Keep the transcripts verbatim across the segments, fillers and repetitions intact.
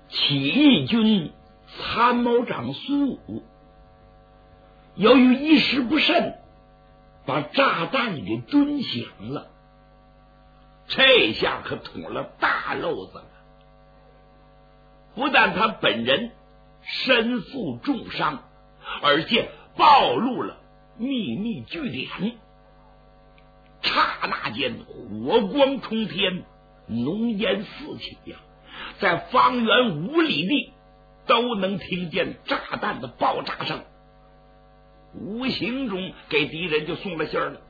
起义军参谋长孙武由于一时不慎，把炸弹给蹲响了，这下可捅了大漏子了。不但他本人身负重伤，而且暴露了秘密据点。刹那间火光冲天，浓烟四起呀、啊，在方圆五里地都能听见炸弹的爆炸声，无形中给敌人就送了信儿了。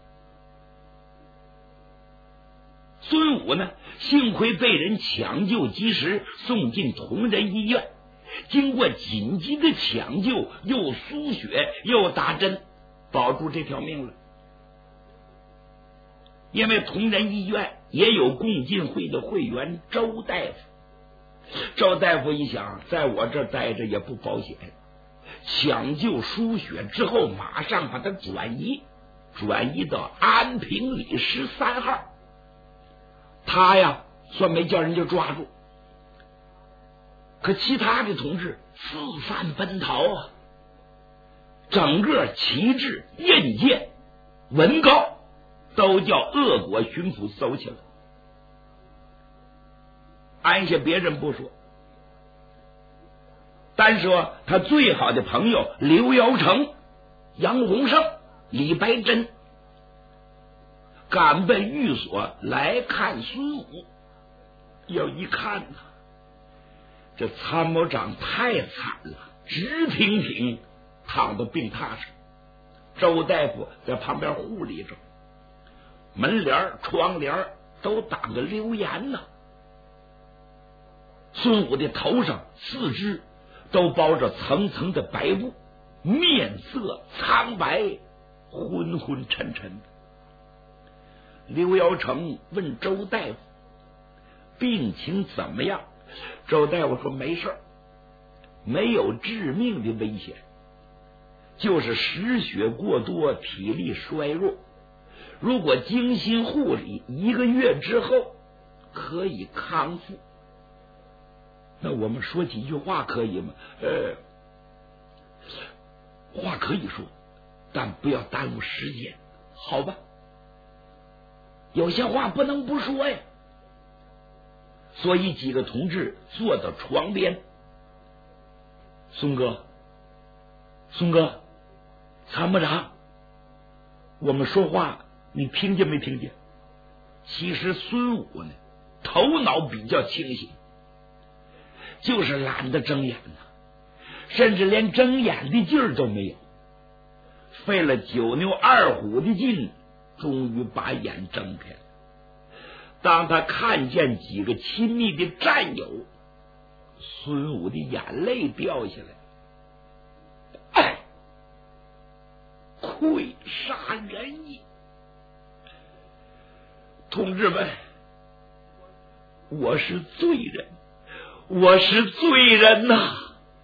孙武呢，幸亏被人抢救及时，送进同仁医院。经过紧急的抢救，又输血又打针，保住这条命了。因为同仁医院也有共进会的会员周大夫，周大夫一想，在我这待着也不保险，抢救输血之后，马上把他转移，转移到安平里十三号。他呀，算没叫人家抓住，可其他的同志四散奔逃啊，整个旗帜、印鉴、文告都叫鄂国巡抚搜去了。按下别人不说，单说他最好的朋友刘尧成、杨洪胜、李白珍赶奔寓所来看孙武。要一看呢，这参谋长太惨了，直挺挺躺到病榻上，周大夫在旁边护理着，门帘窗帘都挡着流言呢。孙武的头上四肢都包着层层的白布，面色苍白，昏昏沉沉的。刘尧成问周大夫病情怎么样，周大夫说没事，没有致命的危险，就是失血过多，体力衰弱，如果精心护理，一个月之后可以康复。那我们说几句话可以吗？呃，话可以说，但不要耽误时间，好吧？有些话不能不说呀。所以几个同志坐到床边，孙哥，孙哥，参谋长，我们说话你听见没听见？其实孙武呢，头脑比较清醒，就是懒得睁眼呢，甚至连睁眼的劲儿都没有，费了九牛二虎的劲，终于把眼睁开了。当他看见几个亲密的战友，孙武的眼泪掉下来，哎，愧杀人也！同志们，我是罪人，我是罪人呐、啊！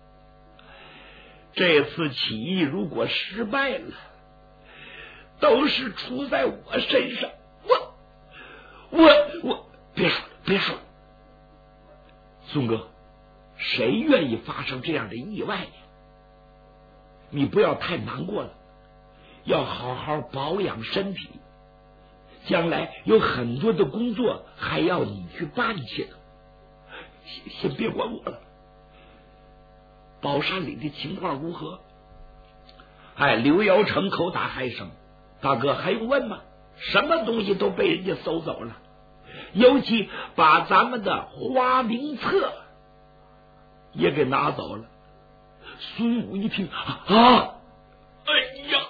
这次起义如果失败了，都是出在我身上。我我我别说别说，孙哥，谁愿意发生这样的意外呀？你不要太难过了，要好好保养身体，将来有很多的工作还要你去办去呢。先先别管我了。宝山里的情况如何？哎，刘尧成口打嗨声，大哥还用问吗？什么东西都被人家搜走了，尤其把咱们的花名册也给拿走了。孙武一听啊，哎呀，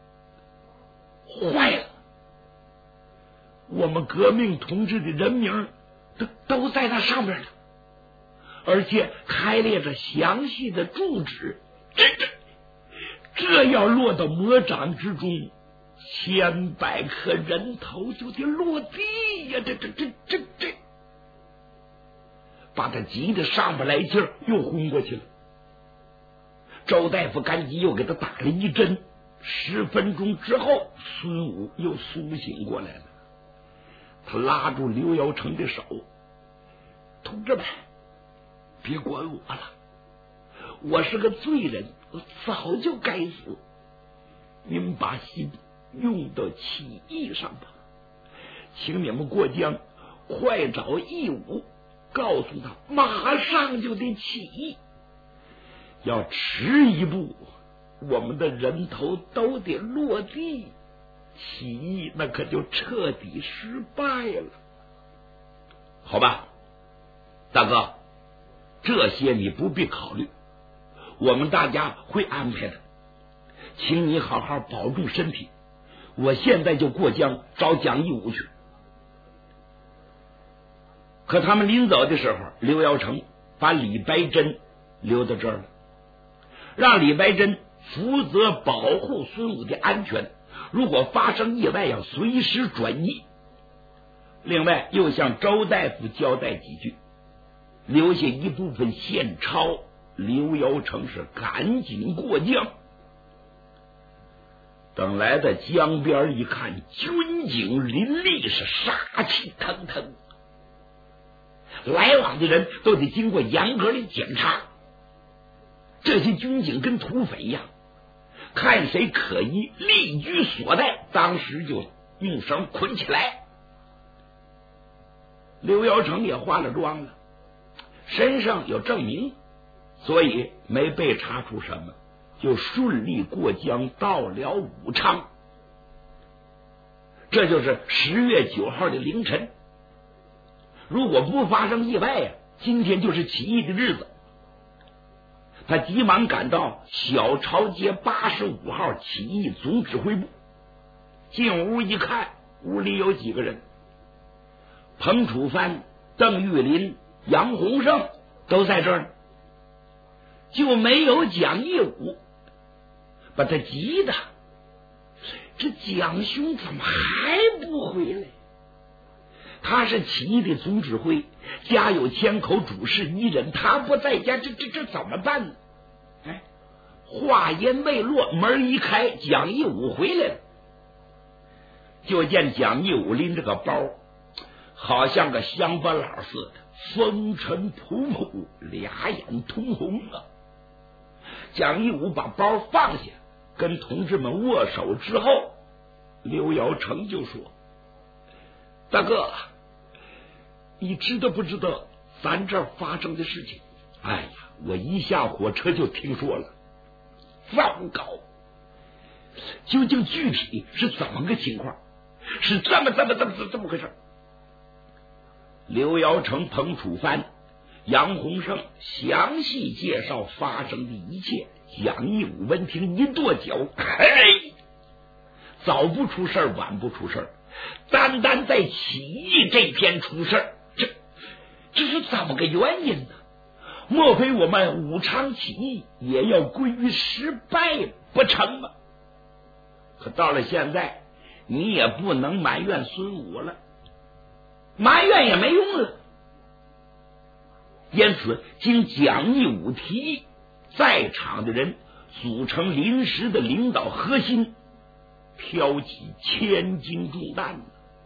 坏了！我们革命同志的人名都都在那上面了，而且开列着详细的住址。这这这要落到魔掌之中，千百颗人头就得落地呀！这这这这这，把他急得上不来气儿，又昏过去了。周大夫赶紧又给他打了一针，十分钟之后，孙武又苏醒过来了。他拉住刘尧成的手，同志们， 别管我了，我是个罪人，我早就该死。您把心用到起义上吧，请你们过江快找义武，告诉他马上就得起义。要迟一步，我们的人头都得落地，起义那可就彻底失败了。好吧，大哥，这些你不必考虑，我们大家会安排的，请你好好保重身体。我现在就过江找蒋义武去。可他们临走的时候，刘尧成把李白珍留在这儿了，让李白珍负责保护孙武的安全，如果发生意外要随时转移。另外又向周大夫交代几句，留下一部分现钞。刘尧成是赶紧过江，等来到江边一看，军警林立，是杀气腾腾，来往的人都得经过严格的检查。这些军警跟土匪一样，看谁可疑，立居所在，当时就用绳捆起来。刘尧成也化了妆了，身上有证明，所以没被查出什么，就顺利过江到了武昌。这就是十月九号的凌晨，如果不发生意外呀、啊，今天就是起义的日子。他急忙赶到小朝街八十五号起义总指挥部，进屋一看，屋里有几个人，彭楚藩、邓玉林、杨洪胜都在这儿，就没有蒋义武，把他急的，这蒋兄怎么还不回来？他是起义的总指挥，家有千口，主事一人，他不在家，这这这怎么办呢？哎，话音未落，门一开，蒋义武回来了。就见蒋义武拎着个包，好像个乡巴佬似的，风尘仆仆，俩眼通红啊。蒋义武把包放下，跟同志们握手之后，刘尧成就说：“大哥，你知道不知道咱这儿发生的事情？哎呀，我一下火车就听说了，糟糕！究竟具体是怎么个情况？是这么这么这么这么回事？”刘尧成、彭楚藩、杨洪胜详细介绍发生的一切。蒋义武闻听一跺脚，嘿，早不出事晚不出事，单单在起义这篇出事，这这是怎么个原因呢？莫非我们武昌起义也要归于失败不成吗？可到了现在，你也不能埋怨孙武了，埋怨也没用了。因此经蒋义武提议，在场的人组成临时的领导核心，挑起千斤重担。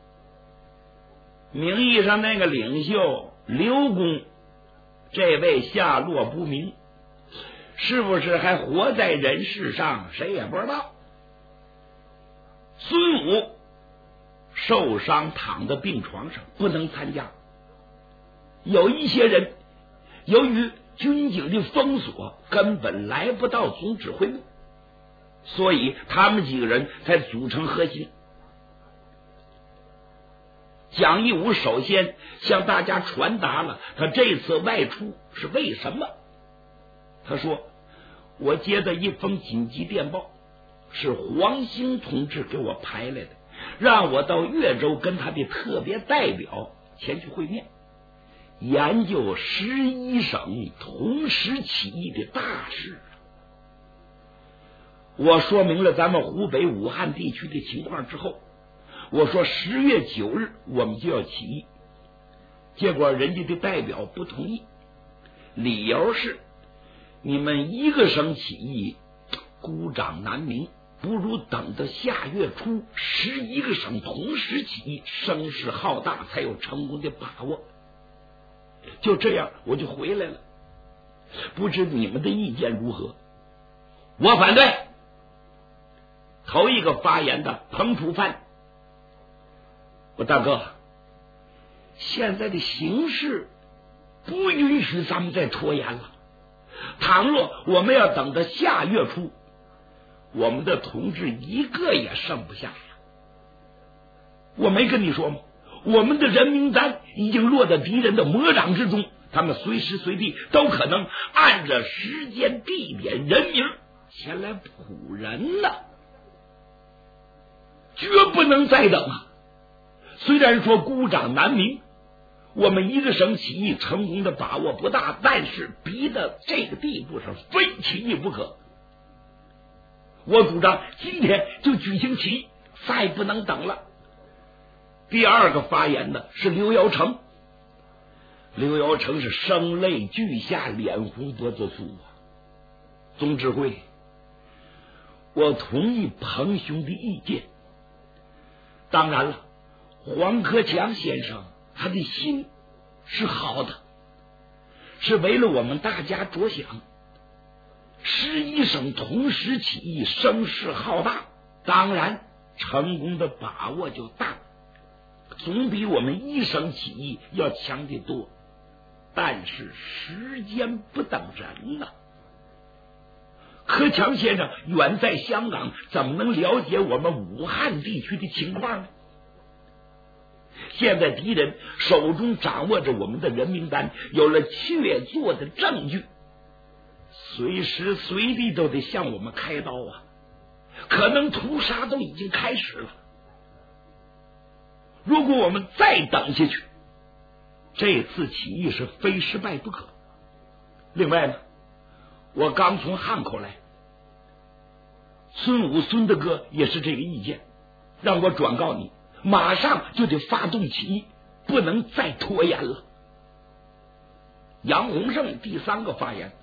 名义上那个领袖刘公，这位下落不明，是不是还活在人世上，谁也不知道。孙武受伤躺在病床上，不能参加。有一些人由于军警的封锁，根本来不到总指挥部，所以他们几个人才组成核心。蒋义武首先向大家传达了他这次外出是为什么。他说：“我接到一封紧急电报，是黄兴同志给我排来的，让我到岳州跟他的特别代表前去会面，研究十一省同时起义的大事。”我说明了咱们湖北武汉地区的情况之后，我说十月九日我们就要起义，结果人家的代表不同意，理由是你们一个省起义孤掌难鸣，不如等到下月初十一个省同时起义，声势浩大，才有成功的把握。就这样我就回来了。 不知你们的意见如何？我反对。头一个发言的彭楚藩，我大哥，现在的形势不允许咱们再拖延了。倘若我们要等到下月初，我们的同志一个也剩不下了。我没跟你说吗？我们的人名单已经落到敌人的魔掌之中，他们随时随地都可能按着时间、地点、人名前来捕人了，绝不能再等啊！虽然说孤掌难鸣，我们一个省起义成功的把握不大，但是逼到这个地步是非起义不可。我主张今天就举行起义，再不能等了。第二个发言的是刘尧成，刘尧成是声泪俱下，脸红脖子粗啊。总指挥，我同意彭兄的意见。当然了，黄克强先生他的心是好的，是为了我们大家着想。十一省同时起义，声势浩大，当然成功的把握就大，总比我们一省起义要强得多。但是时间不等人了。克强先生远在香港，怎么能了解我们武汉地区的情况呢？现在敌人手中掌握着我们的人名单，有了确凿的证据，随时随地都得向我们开刀啊！可能屠杀都已经开始了。如果我们再等下去，这次起义是非失败不可。另外呢，我刚从汉口来，孙武孙大哥也是这个意见，让我转告你，马上就得发动起义，不能再拖延了。杨洪胜第三个发言，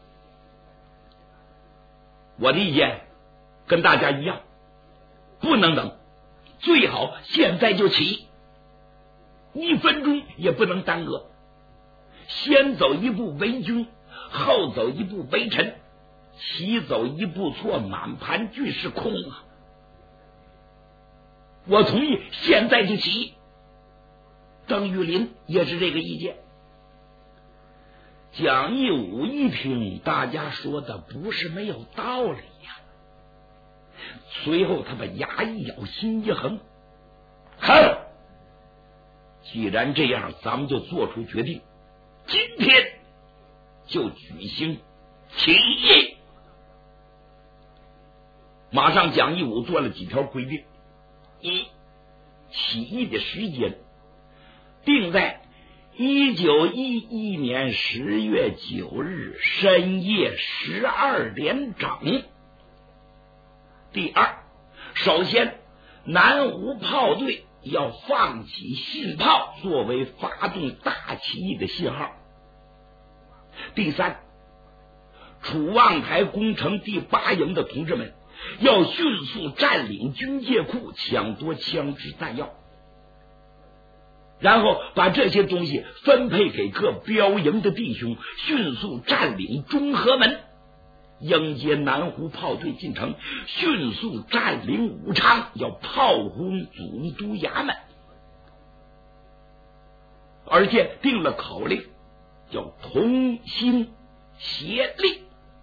我的意见跟大家一样，不能等，最好现在就起，一分钟也不能耽搁。先走一步为君，后走一步为臣，棋走一步错，满盘俱是空啊！我同意现在就起。邓玉林也是这个意见。蒋义武一听大家说的不是没有道理呀，随后他把牙一咬，心一横，哼，既然这样，咱们就做出决定，今天就举行起义。马上蒋义武做了几条规定：一，起义的时间定在一九一一年十月九日深夜十二点整。第二，首先南湖炮队要放起信炮，作为发动大起义的信号。第三，楚望台攻城第八营的同志们要迅速占领军械库，抢夺枪支弹药，然后把这些东西分配给各标营的弟兄，迅速占领中和门，迎接南湖炮队进城，迅速占领武昌，要炮轰总督衙门，而且定了口令，叫同心协力。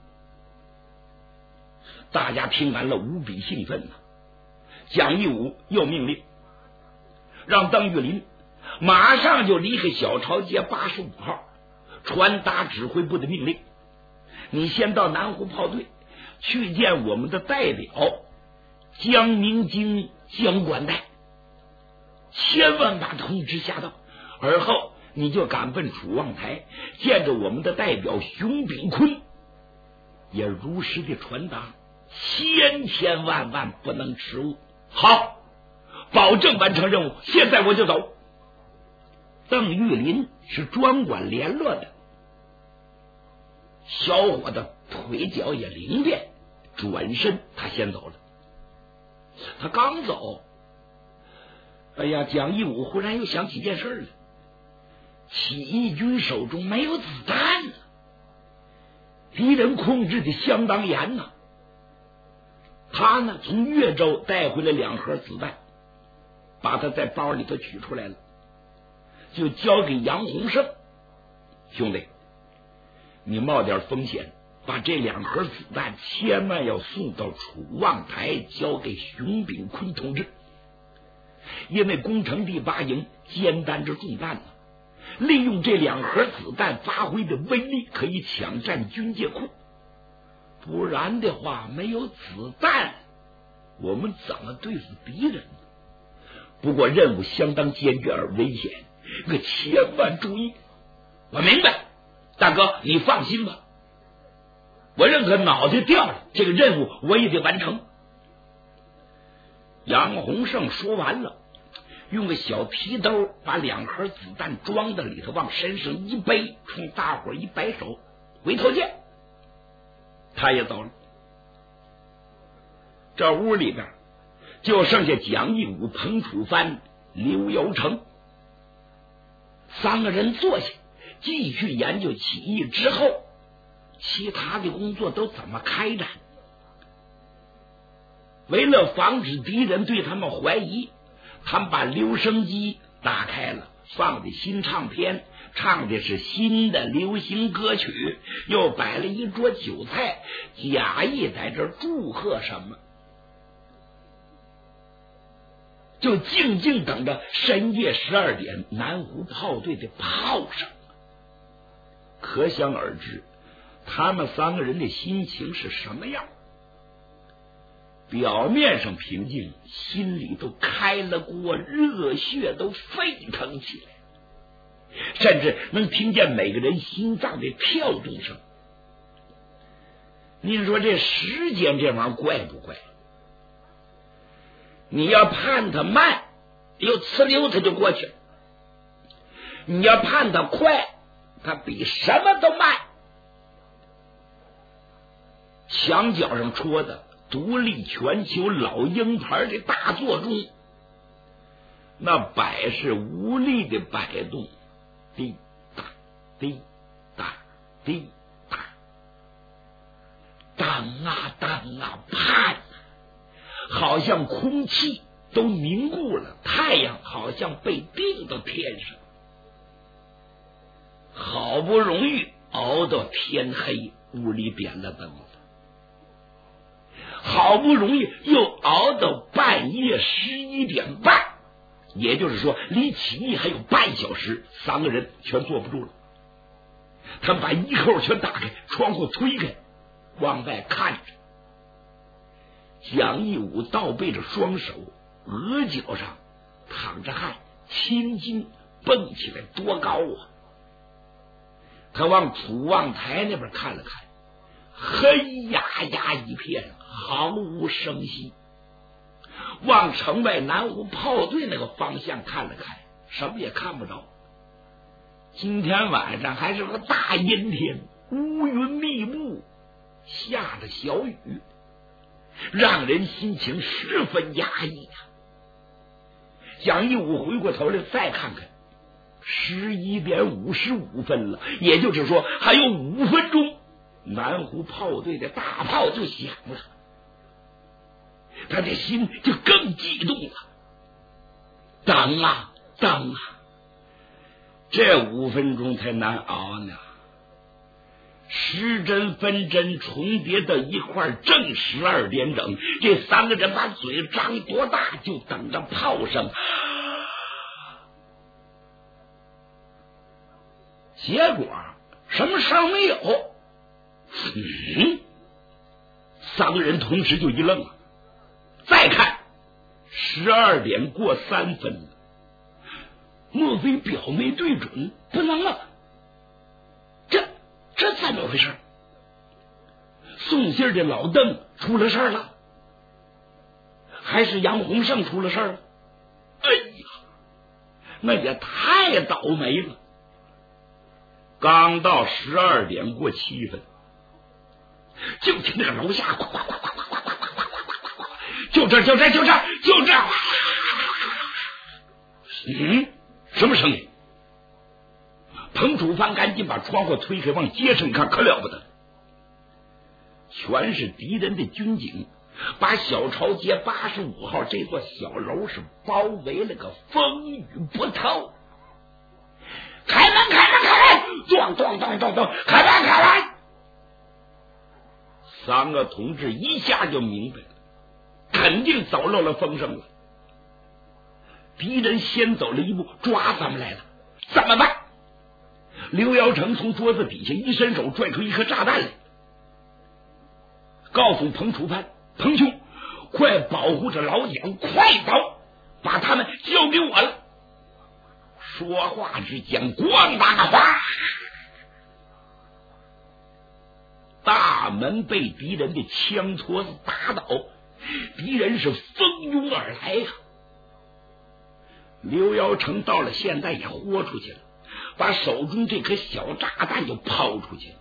大家听完了无比兴奋啊！蒋义武又命令让邓玉林马上就离开小朝街八十五号，传达指挥部的命令，你先到南湖炮队去见我们的代表江明京江管带，千万把通知下到，而后你就赶奔楚望台，见着我们的代表熊秉坤，也如实的传达，千千万万不能迟误。好，保证完成任务，现在我就走。邓玉林是专管联络的，小伙子腿脚也灵便，转身他先走了。他刚走，哎呀，蒋义武忽然又想起件事了，起义军手中没有子弹了。 敌人控制的相当严呐。他呢，从越州带回了两盒子弹，把他在包里头取出来了，就交给杨洪胜。兄弟，你冒点风险，把这两盒子弹千万要送到楚望台，交给熊秉坤同志，因为攻城第八营肩担着重担呢。利用这两盒子弹发挥的威力，可以抢占军械库。不然的话，没有子弹，我们怎么对付敌人呢？不过任务相当艰巨而危险，可千万注意。我明白，大哥，你放心吧。我认可脑袋掉了，这个任务我也得完成。杨洪胜说完了，用个小提兜把两盒子弹装在里头，往身上一背，冲大伙一摆手，回头见。他也走了。这屋里边就剩下蒋义武、彭楚藩、刘尧成三个人坐下，继续研究起义之后其他的工作都怎么开展。为了防止敌人对他们怀疑，他们把留声机打开了，放的新唱片，唱的是新的流行歌曲，又摆了一桌酒菜，假意在这祝贺什么，就静静等着深夜十二点南湖炮队的炮声。可想而知，他们三个人的心情是什么样。表面上平静，心里都开了锅，热血都沸腾起来，甚至能听见每个人心脏的跳动声。您说这时间这玩意儿怪不怪？你要盼它慢，又呲溜它就过去了；你要盼它快，它比什么都慢。墙角上戳的独立全球老鹰牌的大座钟，那摆是无力的摆动，滴答滴答滴答，当啊当啊盼啊，好像空气都凝固了，太阳好像被钉到天上。好不容易熬到天黑，屋里点了灯了，好不容易又熬到半夜十一点半，也就是说离起义还有半小时，三个人全坐不住了。他们把衣扣全打开，窗户推开，往外看着。蒋义武倒背着双手，额角上淌着汗，青筋蹦起来多高啊！他往楚望台那边看了看，黑压压一片，毫无声息。往城外南湖炮队那个方向看了看，什么也看不着。今天晚上还是个大阴天，乌云密布，下着小雨，让人心情十分压抑啊。蒋义武回过头来再看看，十一点五十五分了，也就是说还有五分钟，南湖炮队的大炮就响了。他的心就更激动了，等啊等啊，这五分钟才难熬呢。时针分针重叠到一块，正十二点整，这三个人把嘴张多大，就等着炮声。结果什么声没有。嗯，三个人同时就一愣了，再看十二点过三分了，莫非表没对准？不能啊，这这怎么回事？送信的老邓出了事儿了，还是杨洪胜出了事儿了？哎呀，那也太倒霉了。刚到十二点过七分，就听那个楼下呱呱呱呱呱呱呱呱呱呱，就这就这就这就这，嗯，什么声音？彭楚藩赶紧把窗户推开，往街上看，可了不得， 全是敌人的军警，把小朝街八十五号这座小楼是包围了个风雨不透。开门开门开门，咚咚咚咚咚，开门开门！三个同志一下就明白了，肯定走漏了风声了。敌人先走了一步，抓咱们来了，怎么办？刘瑶成从桌子底下一伸手，拽出一颗炸弹来，告诉彭楚藩：“彭兄，快保护着老蒋，快走，把他们交给我了。”说话之间，咣当哗，大门被敌人的枪托子打倒，敌人是蜂拥而来呀、啊。刘瑶成到了现在也豁出去了，把手中这颗小炸弹就抛出去了。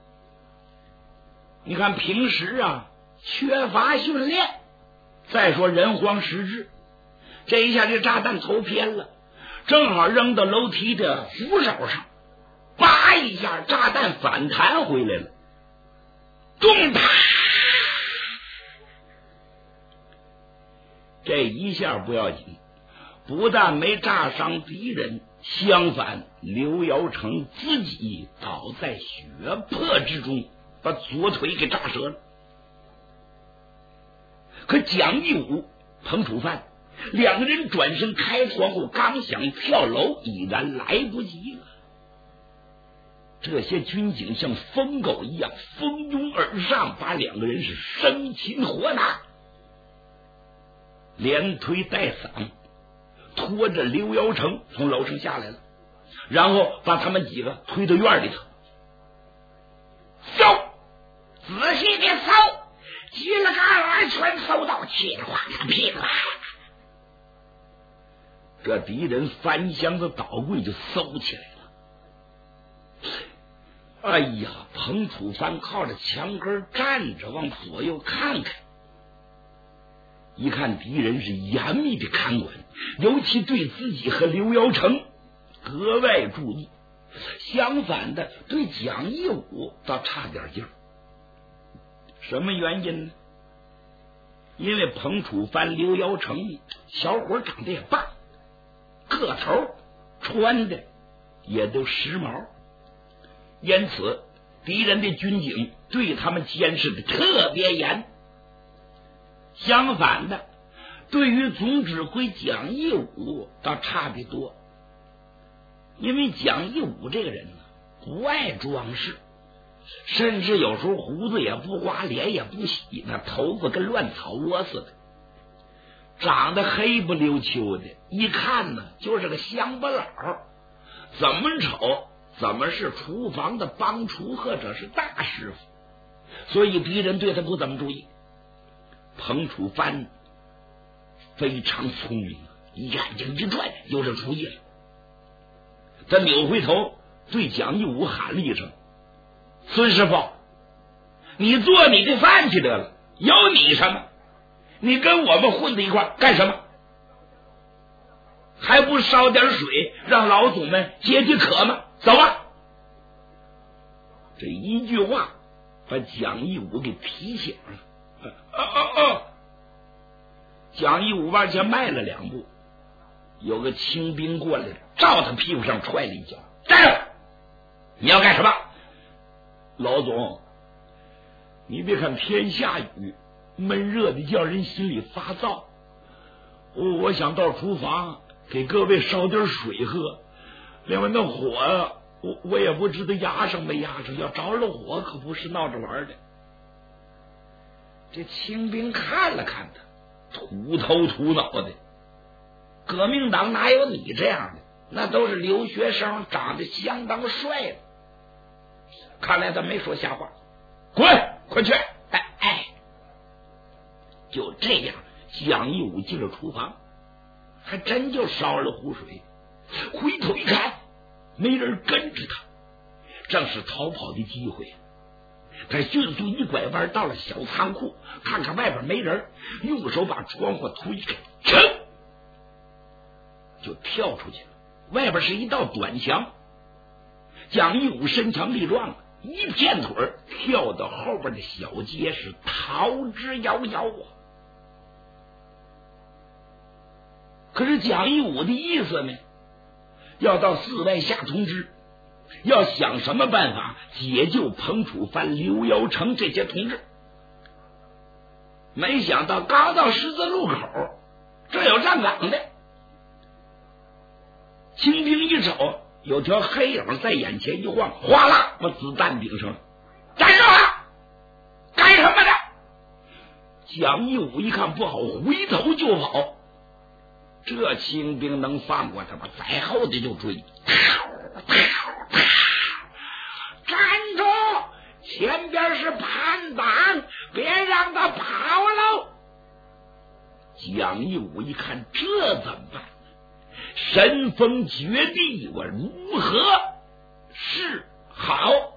你看平时啊缺乏训练，再说人慌失智，这一下这炸弹投偏了，正好扔到楼梯的扶手上，叭一下炸弹反弹回来了，咚啪！这一下不要紧，不但没炸伤敌人，相反刘瑶成自己倒在血泊之中，把左腿给炸折了。可蒋义武、彭楚藩两个人转身开窗户，刚想跳楼，已然来不及了。这些军警像疯狗一样蜂拥而上，把两个人是生擒活拿，连推带搡，拖着刘瑶成从楼上下来了，然后把他们几个推到院里头。搜，仔细的搜，叽里嘎啦全搜到，噼里哗啦噼里哗啦。这敌人翻箱子倒柜就搜起来了。哎呀，彭楚藩靠着墙根站着，往左右看看，一看敌人是严密的看管，尤其对自己和刘瑶成格外注意，相反的对蒋义武倒差点劲儿。什么原因呢？因为彭楚藩、刘瑶成小伙长得也棒，个头穿的也都时髦，因此敌人的军警对他们监视的特别严。相反的，对于总指挥蒋义武倒差得多，因为蒋义武这个人呢不爱装饰，甚至有时候胡子也不刮，脸也不洗，那头发跟乱草窝似的，长得黑不溜秋的，一看呢就是个乡巴佬，怎么瞅怎么是厨房的帮厨或者是大师傅，所以敌人对他不怎么注意。彭楚藩非常聪明，眼睛一转有这主意了，他扭回头对蒋义武喊了一声：“孙师傅，你做你的饭去得了，有你什么？你跟我们混在一块干什么？还不烧点水让老总们解解渴吗？走吧！”这一句话把蒋义武给提醒了。啊啊啊！蒋义武往前迈了两步，有个清兵过来了，照他屁股上踹了一脚：“站住！你要干什么？”“老总，你别看天下雨，闷热的叫人心里发燥，我我想到厨房给各位烧点水喝，另外那火我我也不知道压上没压上，要着了火可不是闹着玩的。”这清兵看了看他，土头土脑的，革命党哪有你这样的？那都是留学生，长得相当帅的。看来他没说瞎话，滚，快去！哎哎，就这样，蒋义武进了厨房，还真就烧了壶水。回头一看，没人跟着他，正是逃跑的机会。他迅速一拐弯，到了小仓库，看看外边没人，用手把窗户推开，噌就跳出去了。外边是一道短墙，蒋义武身强力壮，一片腿跳到后边的小街是逃之夭夭啊。可是蒋义武的意思呢，要到寺外下通知，要想什么办法解救彭楚藩、刘尧成这些同志。没想到刚到十字路口，这有站岗的，清兵一瞅，有条黑影在眼前一晃，哗啦，把子弹顶上了。站住啊！干什么的？蒋义武一看不好，回头就跑。这清兵能放过他吗？在后头就追。站住！前边是叛党，别让他跑喽！蒋义武一看，这怎么办？神风绝地，我如何是好？